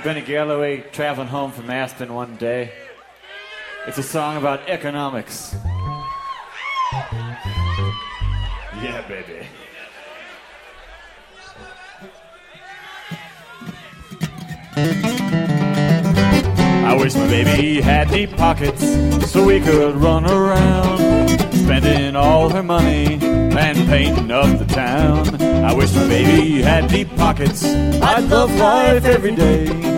Benny Galloway traveling home from Aspen one day. It's a song about economics. Yeah, baby. I wish my baby had deep pockets so we could run around, spending all her money and painting up the town. I wish my baby had deep pockets. I'd love life every day.